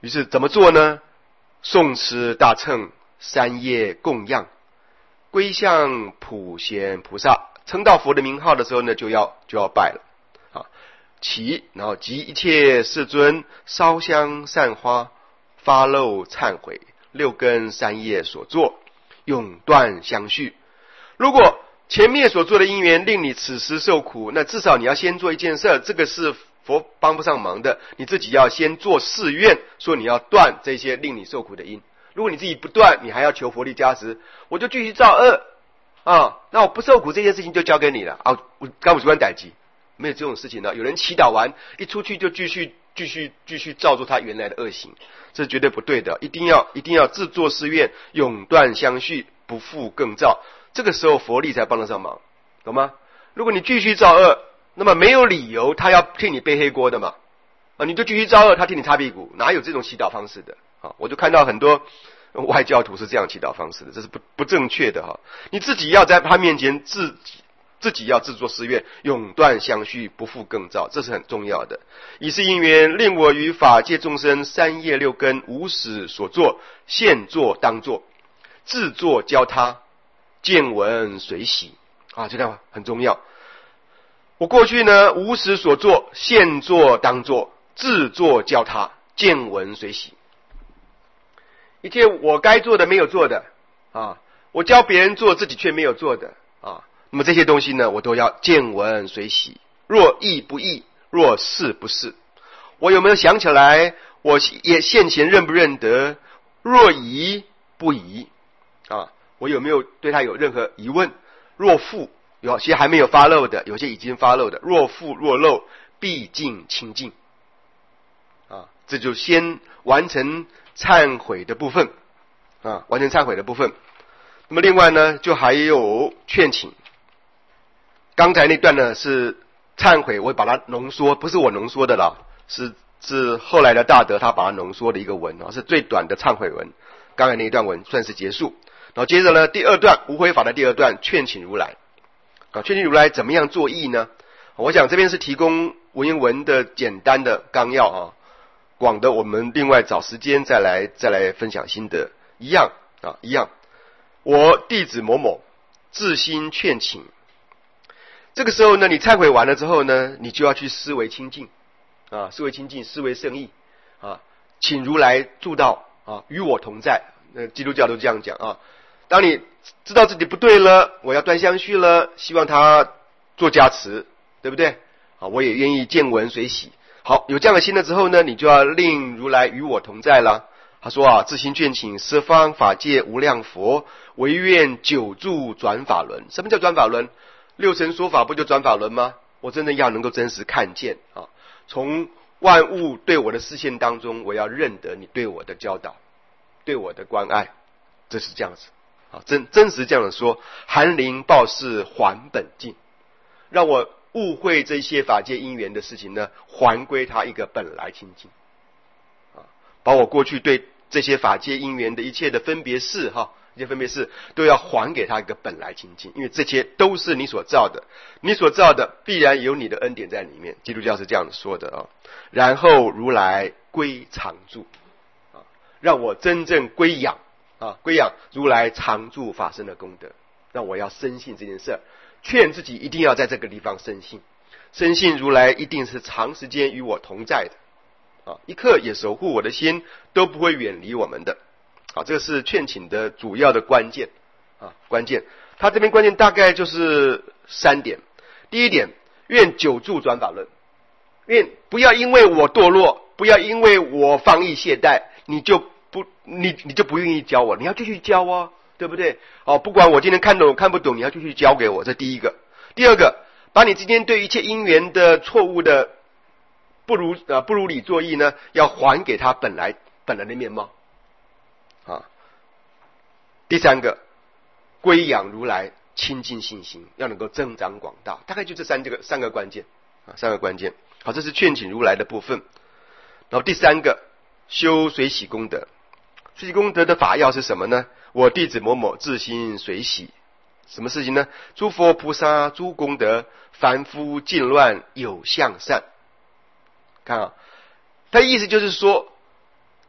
于是怎么做呢？诵持大乘三业供养，归向普贤菩萨。称到佛的名号的时候呢，就要就要拜了啊。起，然后集一切世尊，烧香散花，发漏忏悔，六根三业所作，永断相续。如果前面所做的因缘令你此时受苦，那至少你要先做一件事，这个是佛帮不上忙的，你自己要先做誓愿，说你要断这些令你受苦的因。如果你自己不断，你还要求佛力加持，我就继续造恶啊，那我不受苦这件事情就交给你了啊，我干我主观逮级，没有这种事情的。有人祈祷完一出去就继续继续继续照做他原来的恶行，这是绝对不对的。一定要一定要自作誓愿，永断相续，不复更造。这个时候佛力才帮得上忙，懂吗？如果你继续造恶，那么没有理由他要替你背黑锅的嘛，啊，你就继续造恶，他替你擦屁股，哪有这种祈祷方式的啊？我就看到很多外教徒是这样祈祷方式的，这是不不正确的哈。你自己要在他面前自己自己要自作誓愿，永断相续，不复更造，这是很重要的。以是因缘，令我与法界众生三业六根无始所作，现作当作，自作教他，见闻随喜啊，这样很重要。我过去呢，无始所作，现作当作，自作教他，见闻随喜。一切我该做的没有做的啊，我教别人做，自己却没有做的啊，那么这些东西呢，我都要见闻随喜。若义不义，若是不是，我有没有想起来？我也现前认不认得？若疑不疑啊，我有没有对他有任何疑问？若复，有些还没有发漏的，有些已经发漏的。若复若漏，毕竟清净啊，这就先完成忏悔的部分啊，完成忏悔的部分。那么另外呢，就还有劝请。刚才那段呢是忏悔，我把它浓缩，不是我浓缩的啦，是是后来的大德他把它浓缩的一个文啊，是最短的忏悔文。刚才那一段文算是结束，然后接着呢，第二段无悔法的第二段，劝请如来啊，劝请如来怎么样作意呢？我想这边是提供文言文的简单的纲要啊，广的我们另外找时间再来再来分享心得，一样啊，一样。我弟子某某自心劝请。这个时候呢，你忏悔完了之后呢，你就要去思维清净啊，思维清净，思维圣意啊，请如来助道啊，与我同在。那基督教都这样讲啊。当你知道自己不对了，我要断相续了，希望他做加持，对不对？啊，我也愿意见闻随喜。好，有这样的心了之后呢，你就要令如来与我同在了。他说啊，自心劝请十方法界无量佛，唯愿久住转法轮。什么叫转法轮？六尘说法不就转法轮吗？我真的要能够真实看见啊，从万物对我的视线当中，我要认得你对我的教导，对我的关爱，这是这样子啊，真真实这样的说，含灵报事还本净，让我误会这些法界因缘的事情呢，还归他一个本来清净啊，把我过去对这些法界因缘的一切的分别事哈。一些分别是都要还给他一个本来清净，因为这些都是你所造的，你所造的必然有你的恩典在里面。基督教是这样说的啊。然后如来归常住啊，让我真正归养啊，归养如来常住法身的功德，让我要深信这件事，劝自己一定要在这个地方深信，深信如来一定是长时间与我同在的啊，一刻也守护我的心，都不会远离我们的。好，这个是劝请的主要的关键啊，关键。他这边关键大概就是三点。第一点，愿久住转法轮，愿不要因为我堕落，不要因为我放逸懈怠，你就不你你就不愿意教我，你要继续教啊，对不对？哦，不管我今天看懂看不懂，你要继续教给我，这第一个。第二个，把你今天对一切因缘的错误的不如呃不如理作意呢，要还给他本来本来的面貌。啊，第三个，归养如来清净信心，要能够增长广大，大概就这三这个三个关键啊，三个关键。好，这是劝请如来的部分。然后第三个，修随喜功德。随喜功德的法要是什么呢？我弟子某某自心随喜，什么事情呢？诸佛菩萨诸功德，凡夫尽乱有向善。看啊，他的意思就是说，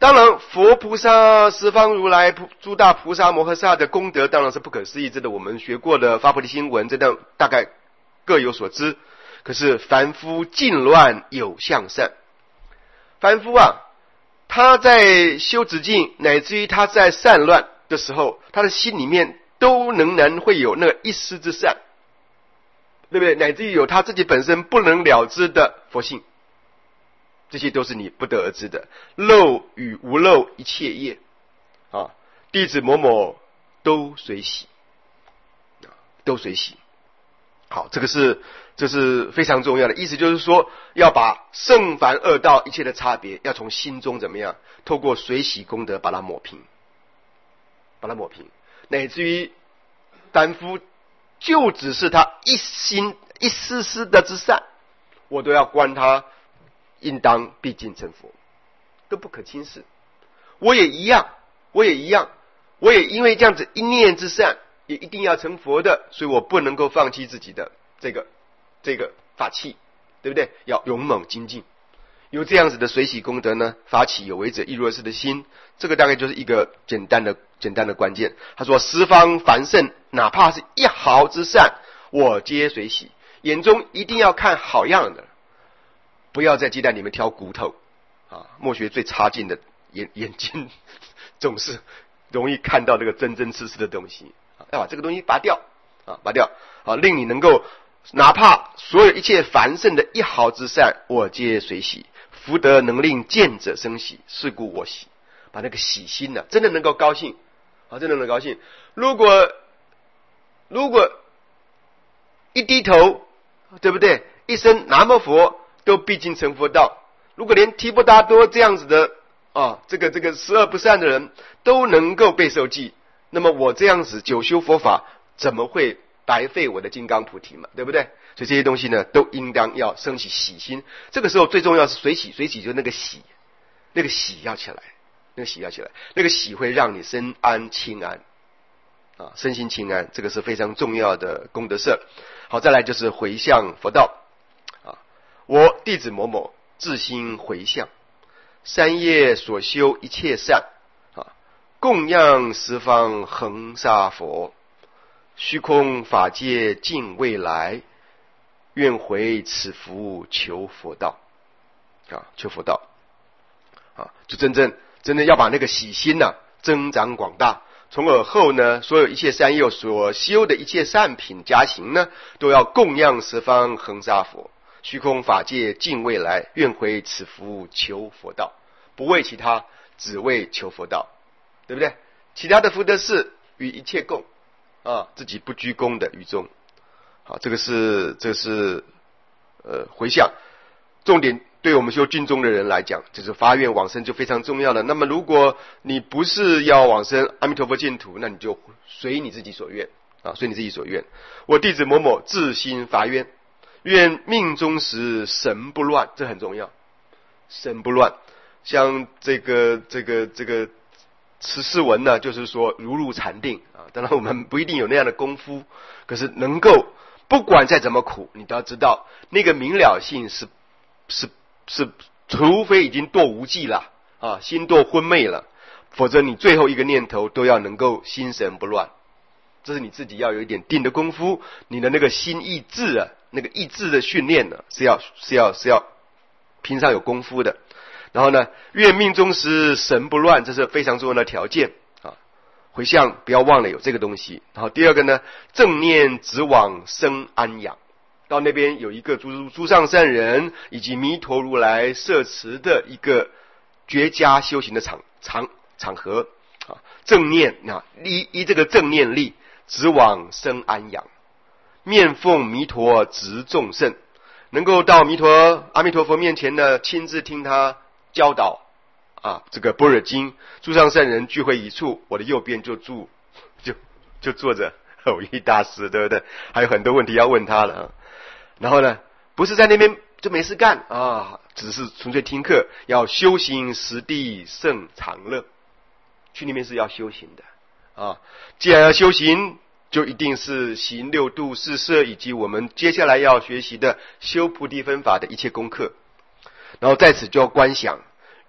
当然，佛菩萨、十方如来、诸大菩萨摩诃萨的功德当然是不可思议，这个我们学过的发菩提心文，这段大概各有所知。可是凡夫尽乱有向善，凡夫啊，他在修止境，乃至于他在散乱的时候，他的心里面都仍然会有那一丝之善，对不对？乃至于有他自己本身不能了知的佛性，这些都是你不得而知的。漏与无漏一切业啊，弟子某某都随喜，都随喜。好，这个是这是非常重要的，意思就是说，要把圣凡恶道一切的差别，要从心中怎么样，透过随喜功德把它抹平，把它抹平，乃至于凡夫就只是他一心一丝丝的之善，我都要观他应当必尽成佛，都不可轻视。我也一样，我也一样，我也因为这样子一念之善，也一定要成佛的，所以我不能够放弃自己的这个这个法器，对不对？要勇猛精进。有这样子的随喜功德呢，发起有为者亦若是的心，这个大概就是一个简单的简单的关键。他说：十方凡圣，哪怕是一毫之善，我皆随喜。眼中一定要看好样的，不要在鸡蛋里面挑骨头啊！莫学最差劲的眼眼睛，总是容易看到这个真真实实的东西。要把这个东西拔掉啊，拔掉啊，令你能够哪怕所有一切凡圣的一毫之善，我皆随喜。福德能令见者生喜，是故我喜。把那个喜心呢、啊，真的能够高兴啊，真的能高兴。如果如果一低头，对不对？一声南无佛都必经成佛道。如果连提婆达多这样子的啊，这个这个十恶不善的人都能够被受记，那么我这样子久修佛法，怎么会白费我的金刚菩提嘛？对不对？所以这些东西呢，都应当要升起喜心。这个时候最重要是随喜，随喜就是那个喜，那个喜要起来，那个喜要起来，那个喜会让你身安清安啊，身心清安，这个是非常重要的功德色。好，再来就是回向佛道啊，我弟子某某自心回向，三业所修一切善啊，供养十方恒沙佛，虚空法界尽未来，愿回此福求佛道啊，求佛道啊，就真正真正要把那个喜心呢、啊、增长广大。从而后呢，所有一切善业所修的一切善品加行呢，都要供养十方恒沙佛，虚空法界尽未来，愿回此福求佛道。不为其他，只为求佛道，对不对？其他的福德事与一切共啊，自己不居功的于中。好，这个是这个是呃回向，重点对我们修军中的人来讲，就是发愿往生就非常重要了。那么如果你不是要往生阿弥陀佛净土，那你就随你自己所愿啊，随你自己所愿。我弟子某某自心发愿，愿命中时神不乱，这很重要，神不乱。像这个这个这个持世文呢，就是说如入禅定啊。当然我们不一定有那样的功夫，可是能够不管再怎么苦，你都要知道那个明了性是是是，除非已经堕无记了啊，心堕昏昧了，否则你最后一个念头都要能够心神不乱。这是你自己要有一点定的功夫，你的那个心意志啊，那个意志的训练呢，是要是要是要平常有功夫的。然后呢，愿命中时神不乱，这是非常重要的条件啊。回向不要忘了有这个东西。然后第二个呢，正念直往生安养。到那边有一个诸诸上善人以及弥陀如来摄持的一个绝佳修行的场场场合啊，正念啊，依依这个正念力直往生安养，面奉弥陀直众圣，能够到弥陀阿弥陀佛面前呢，亲自听他教导啊，这个般若经，诸上善人聚会一处，我的右边就住就就坐着偶益大师，对不对？还有很多问题要问他了啊。然后呢，不是在那边就没事干啊，只是纯粹听课，要修行实地胜常乐。去那边是要修行的啊。既然要修行，就一定是行六度四摄，以及我们接下来要学习的修菩提分法的一切功课。然后在此就要观想，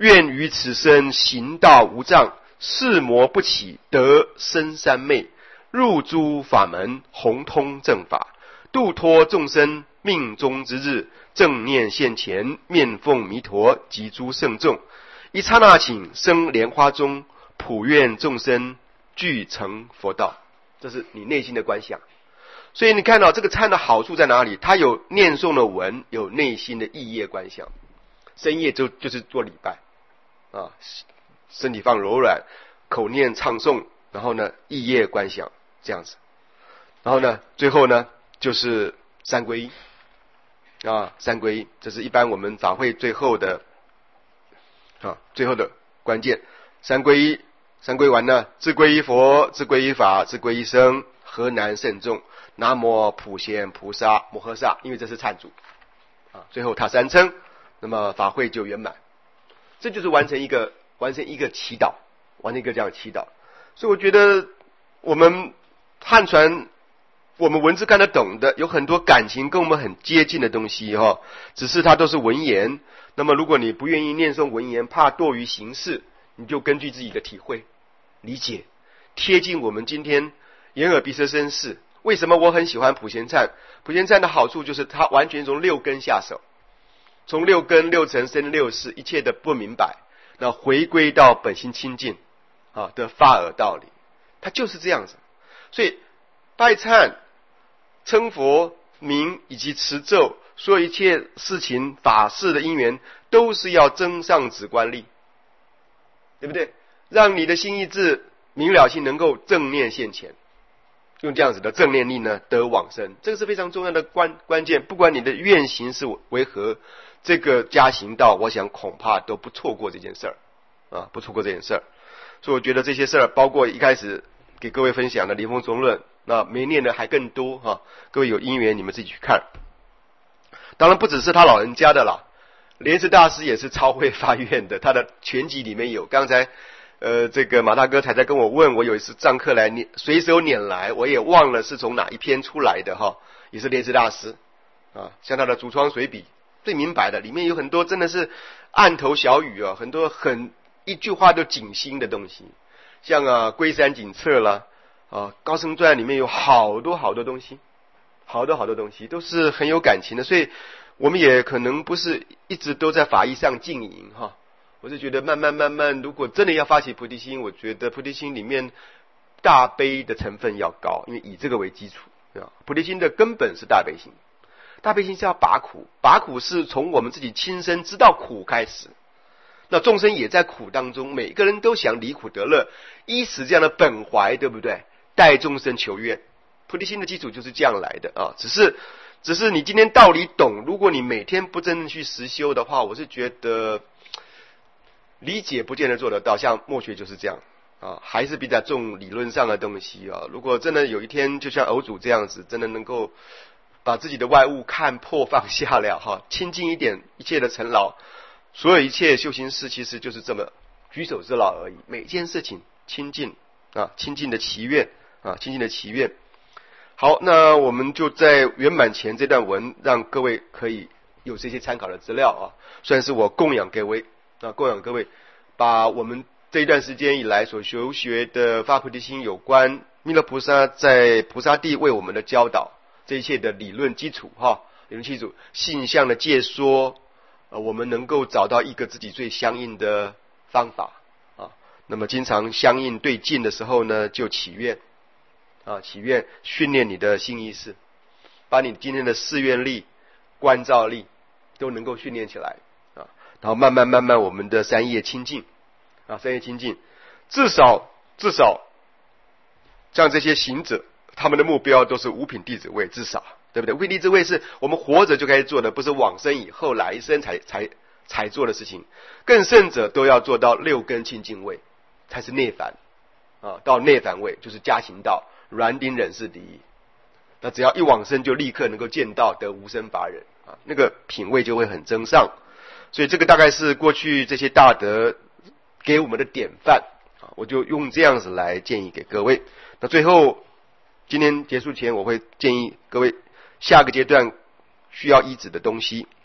愿于此生行道无障，事魔不起，得生三昧，入诸法门，弘通正法，度脱众生命中之日，正念现前，面奉弥陀及诸圣众，一刹那顷生莲花中，普愿众生俱成佛道。这是你内心的观想。所以你看到这个参的好处在哪里？它有念诵的文，有内心的意业观想。深夜就就是做礼拜啊，身体放柔软，口念唱诵，然后呢意业观想这样子。然后呢最后呢就是三皈依啊，三皈依，这是一般我们法会最后的啊最后的关键。三皈依，三皈完呢，自皈依佛，自皈依法，自皈依僧，何难甚众？南无普贤菩萨摩诃萨，因为这是忏主啊，最后他三称，那么法会就圆满。这就是完成一个完成一个祈祷，完成一个这样的祈祷。所以我觉得我们汉传，我们文字看得懂的，有很多感情跟我们很接近的东西哈、哦，只是它都是文言。那么如果你不愿意念诵文言，怕堕于形式，你就根据自己的体会理解，贴近我们今天眼耳鼻舌身世。为什么我很喜欢普贤忏？普贤忏的好处就是它完全从六根下手，从六根六尘生六识一切的不明白，那回归到本心清净啊的发耳道理，它就是这样子。所以拜忏、称佛名以及持咒，所有一切事情法事的因缘，都是要增上止观力，对不对？让你的心意志明了性能够正念现前，用这样子的正念力呢得往生，这个是非常重要的关关键。不管你的愿行是为何，这个加行道，我想恐怕都不错过这件事儿啊，不错过这件事儿。所以我觉得这些事儿，包括一开始给各位分享的《离峰中论》，那没念的还更多哈、啊。各位有因缘，你们自己去看。当然不只是他老人家的啦，莲池大师也是超会发愿的，他的全集里面有。刚才呃，这个马大哥才在跟我问，我有一次上课来随手拈来，我也忘了是从哪一篇出来的哈，也是莲池大师啊，像他的竹窗随笔最明白的，里面有很多真的是案头小语啊，很多很一句话都警心的东西，像啊龟山景策啦啊高僧传里面有好多好多东西，好多好多东西都是很有感情的，所以我们也可能不是一直都在法义上经营哈。我是觉得慢慢慢慢，如果真的要发起菩提心，我觉得菩提心里面大悲的成分要高，因为以这个为基础啊。菩提心的根本是大悲心，大悲心是要拔苦，拔苦是从我们自己亲身知道苦开始。那众生也在苦当中，每个人都想离苦得乐，依此这样的本怀，对不对？代众生求愿，菩提心的基础就是这样来的啊。只是只是你今天道理懂，如果你每天不真正去实修的话，我是觉得理解不见得做得到，像墨学就是这样啊，还是比较重理论上的东西啊。如果真的有一天就像偶主这样子，真的能够把自己的外物看破放下了哈，亲近一点一切的尘劳，所有一切修行事其实就是这么举手之劳而已。每件事情亲近啊，亲近的祈愿啊，亲近的祈愿。好，那我们就在圆满前这段文，让各位可以有这些参考的资料啊，算是我供养各位。啊，供养各位，把我们这一段时间以来所修学的发菩提心有关弥勒菩萨在菩萨地为我们的教导，这一切的理论基础哈，理论基础，性相的介说，呃，我们能够找到一个自己最相应的方法啊。那么经常相应对境的时候呢，就祈愿啊，祈愿训练你的心意识，把你今天的誓愿力、观照力都能够训练起来。然后慢慢慢慢，我们的三业清净啊，三业清净，至少至少，像这些行者，他们的目标都是五品弟子位，至少对不对？五品弟子位是我们活着就该做的，不是往生以后来生才才才做的事情。更甚者都要做到六根清净位，才是内凡啊，到内凡位就是加行道，软顶忍是第一。那只要一往生，就立刻能够见到得无生法忍啊，那个品位就会很增上。所以这个大概是过去这些大德给我们的典范啊，我就用这样子来建议给各位。那最后今天结束前，我会建议各位下个阶段需要依止的东西。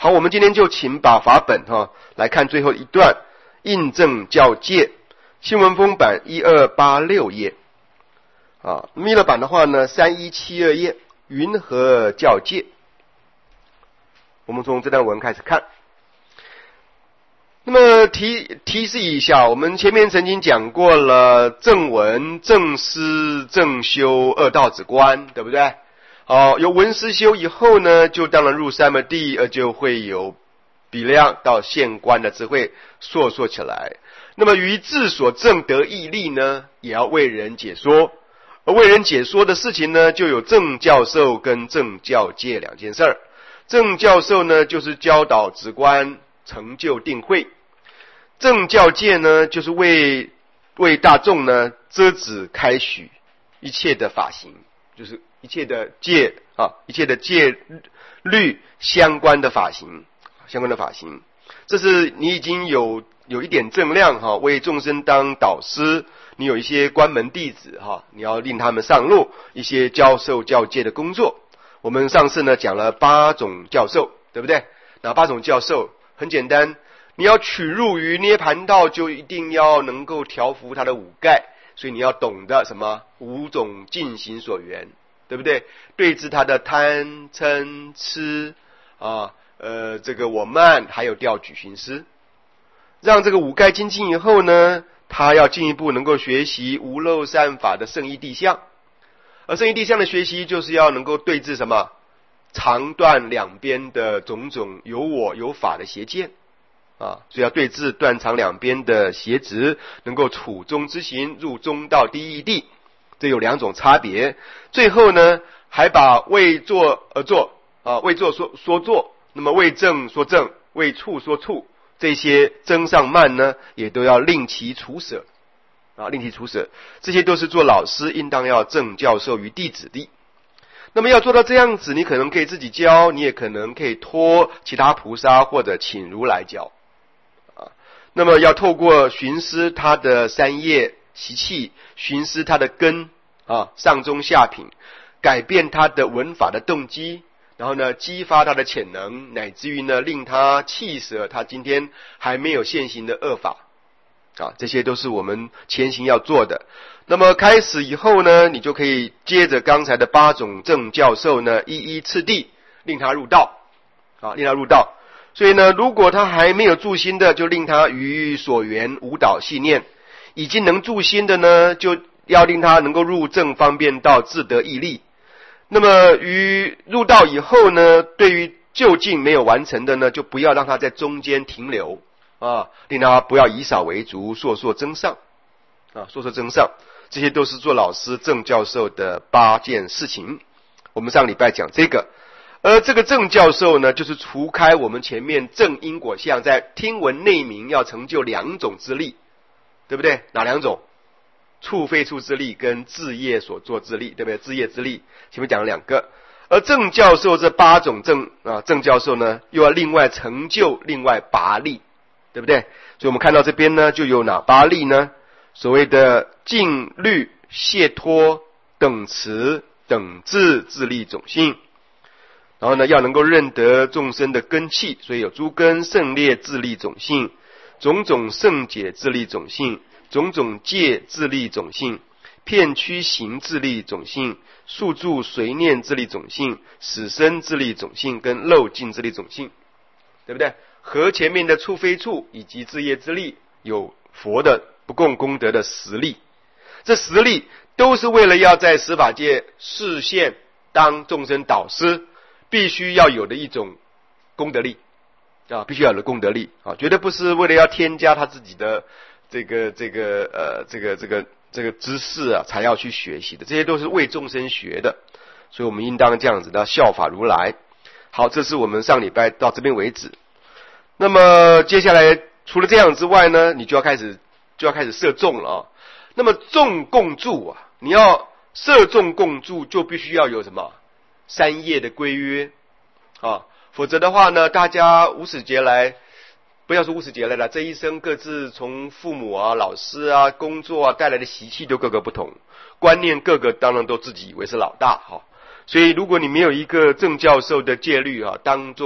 好，我们今天就请把法本哈、哦、来看最后一段印证教戒，新文风版一二八六页啊，密勒版的话呢三一七二页，云何教戒。我们从这段文开始看。那么提提示一下，我们前面曾经讲过了正文、正思、正修二道止观，对不对？好，有文思修以后呢，就当然入三摩地，而就会有比量到现观的智慧烁烁起来。那么于智所证得义力呢，也要为人解说。而为人解说的事情呢，就有正教授跟正教戒两件事儿。正教授呢，就是教导止观成就定慧；正教戒呢，就是为为大众呢遮止开许一切的法行，就是一切的戒啊，一切的戒律相关的法行，相关的法行。这是你已经有有一点正量哈，为众生当导师，你有一些关门弟子哈，你要令他们上路，一些教授教戒的工作。我们上次呢讲了八种教授，对不对？哪八种教授？很简单，你要取入于涅盘道，就一定要能够调伏他的五盖，所以你要懂得什么五种尽行所缘，对不对？对治他的贪嗔痴啊，呃，这个我慢，还有调举寻思，让这个五盖精进以后呢，他要进一步能够学习无漏善法的圣义谛相。而圣义谛相的学习，就是要能够对治什么常断两边的种种有我有法的邪见啊，所以要对治断常两边的邪执，能够处中之行，入中道第一谛，这有两种差别。最后呢，还把为做而做啊，为做说说做，那么为正说正，为处说处，这些增上慢呢，也都要令其除舍。啊，令其除舍，这些都是做老师应当要正教授于弟子的。那么要做到这样子，你可能可以自己教，你也可能可以托其他菩萨或者请如来教。啊，那么要透过寻思他的三业习气，寻思他的根啊，上中下品，改变他的闻法的动机，然后呢，激发他的潜能，乃至于呢，令他弃舍他今天还没有现行的恶法。啊，这些都是我们前行要做的。那么开始以后呢，你就可以接着刚才的八种正教授呢，一一次第令他入道，啊，令他入道。所以呢，如果他还没有住心的，就令他于所缘无导系念；已经能住心的呢，就要令他能够入正方便道，自得义力。那么于入道以后呢，对于就近没有完成的呢，就不要让他在中间停留。啊，令他不要以少为足，烁烁增上，啊，烁烁增上，这些都是做老师正教授的八件事情。我们上礼拜讲这个，而这个正教授呢，就是除开我们前面正因果相，在听闻内明要成就两种之力，对不对？哪两种？处非处之力跟自业所作之力，对不对？自业之力，前面讲了两个。而正教授这八种正啊，正教授呢，又要另外成就另外八力。对不对？所以我们看到这边呢，就有哪八力呢？所谓的净律、解脱、等持、等至自力种性。然后呢，要能够认得众生的根器，所以有诸根胜劣自力种性，种种胜解自力种性，种种戒自力种性，片区行自力种性，速住随念自力种性，死生自力种性跟漏尽自力种性，对不对？和前面的处非处以及自业之力有佛的不共功德的实力，这实力都是为了要在十法界示现当众生导师必须要有的一种功德力啊，必须要有的功德力啊，绝对不是为了要添加他自己的这个这个呃这个这个这个知识啊才要去学习的，这些都是为众生学的，所以我们应当这样子的效法如来。好，这是我们上礼拜到这边为止。那么接下来除了这样之外呢，你就要开始就要开始摄众了啊。那么众共住啊，你要摄众共住，就必须要有什么三业的规约啊，否则的话呢，大家无始劫来，不要说无始劫来了，这一生各自从父母啊、老师啊、工作啊带来的习气都各个不同，观念各个当然都自己以为是老大哈。所以如果你没有一个正教授的戒律啊，当做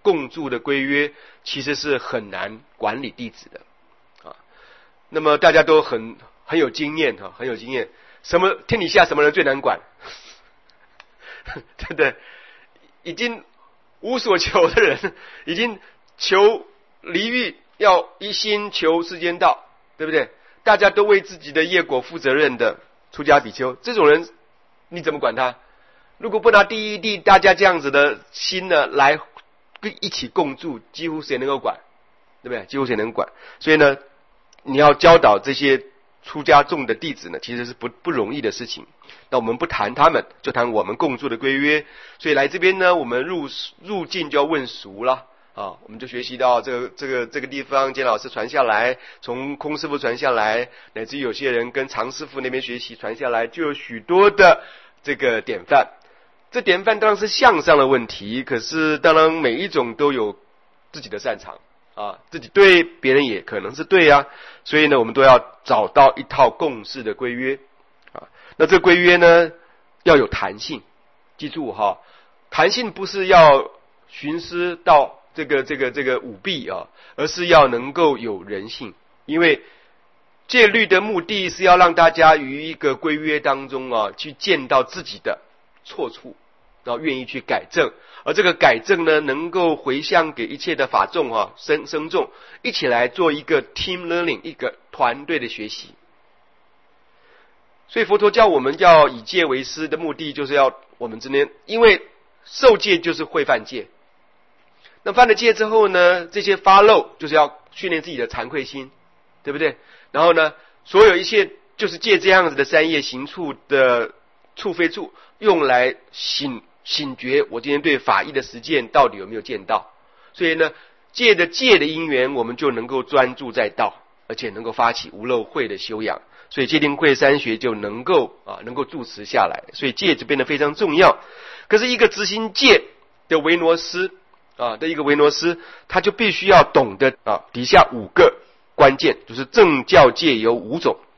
共住的规约，其实是很难管理弟子的啊。那么大家都很很有经验哈，很有经验。什么天底下什么人最难管？对不对？已经无所求的人，已经求离欲，要一心求世间道，对不对？大家都为自己的业果负责任的出家比丘，这种人你怎么管他？如果不拿第一地大家这样子的心呢来一起共住，几乎谁能够管？对不对？几乎谁能管？所以呢，你要教导这些出家众的弟子呢，其实是不不容易的事情。那我们不谈他们，就谈我们共住的规约。所以来这边呢，我们入入境就要问俗了啊，我们就学习到这个这个这个地方，简老师传下来，从空师父传下来，乃至于有些人跟常师父那边学习传下来，就有许多的这个典范。这典范当然是向上的问题，可是当然每一种都有自己的擅长啊，自己对别人也可能是对啊，所以呢，我们都要找到一套共识的规约啊。那这规约呢，要有弹性，记住哈，弹性不是要徇私到这个这个这个舞弊啊，而是要能够有人性，因为戒律的目的是要让大家于一个规约当中啊，去见到自己的错处，然后愿意去改正，而这个改正呢，能够回向给一切的法众啊、僧僧众，一起来做一个 team learning， 一个团队的学习。所以佛陀教我们要以戒为师的目的，就是要我们之间，因为受戒就是会犯戒，那犯了戒之后呢，这些发漏就是要训练自己的惭愧心，对不对？然后呢，所有一切就是借这样子的三业行处的处非处，用来醒醒觉我今天对法义的实践到底有没有见到。所以呢，借的戒的因缘，我们就能够专注在道，而且能够发起无漏慧的修养，所以戒定慧三学就能够啊能够住持下来，所以戒就变得非常重要。可是一个执行戒的维罗师啊的一个维罗师，他就必须要懂得啊底下五个关键，就是正教戒有五种。